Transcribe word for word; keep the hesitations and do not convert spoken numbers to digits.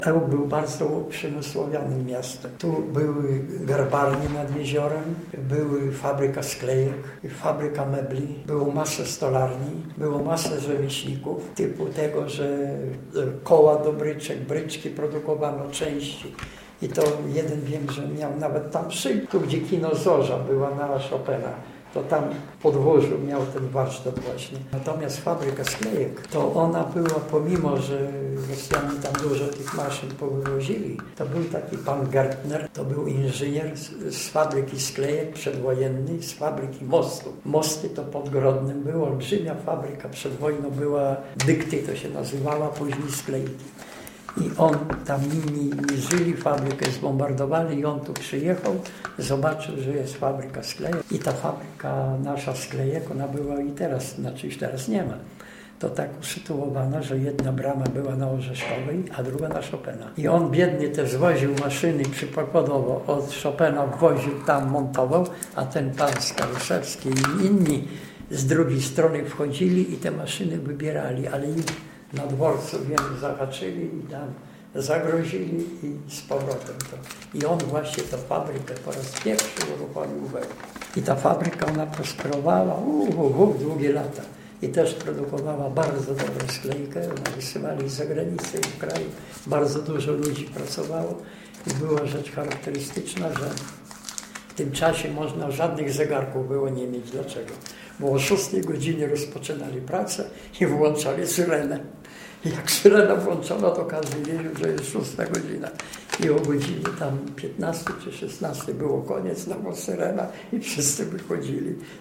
Ełk był bardzo uprzemysłowionym miastem. Tu były garbarnie nad jeziorem, były fabryka sklejek, fabryka mebli, było masę stolarni, było masę rzemieślników, typu tego, że koła do bryczek, bryczki produkowano, części. I to jeden wiem, że miał nawet tam szyb, tu gdzie kino Zorza była na Chopina. To tam w podwórzu miał ten warsztat właśnie. Natomiast fabryka sklejek, to ona była, pomimo że Rosjanie tam dużo tych maszyn powywozili, to był taki pan Gertner, to był inżynier z, z fabryki sklejek przedwojennej, z fabryki mostów. Mosty to pod Grodnem była olbrzymia fabryka, przed wojną była Dykty, to się nazywała, później sklejki. I on tam nimi żyli, fabrykę zbombardowali i on tu przyjechał, zobaczył, że jest fabryka sklejek. I ta fabryka nasza sklejek, ona była i teraz, znaczy już teraz nie ma. To tak usytuowana, że jedna brama była na Orzeszkowej, a druga na Chopina. I on biedny też woził maszyny przykładowo od Chopina, woził tam, montował, a ten pan Skaruszewski i inni z drugiej strony wchodzili i te maszyny wybierali, ale ich na dworcu, wiem, zahaczyli i tam zagrozili i z powrotem to. I on właśnie tę fabrykę po raz pierwszy uruchomił w Ełku. I ta fabryka, ona prosperowała uh, uh, uh, długie lata. I też produkowała bardzo dobrą sklejkę. Ona wysyłali z zagranicy i w kraju. Bardzo dużo ludzi pracowało. I była rzecz charakterystyczna, że w tym czasie można żadnych zegarków było nie mieć. Dlaczego? Bo o szóstej godzinie rozpoczynali pracę i włączali syrenę. I jak syrena włączona, to każdy wiedział, że jest szósta godzina. I o godzinie tam piętnastej czy szesnastej było koniec, no bo syrena i wszyscy wychodzili.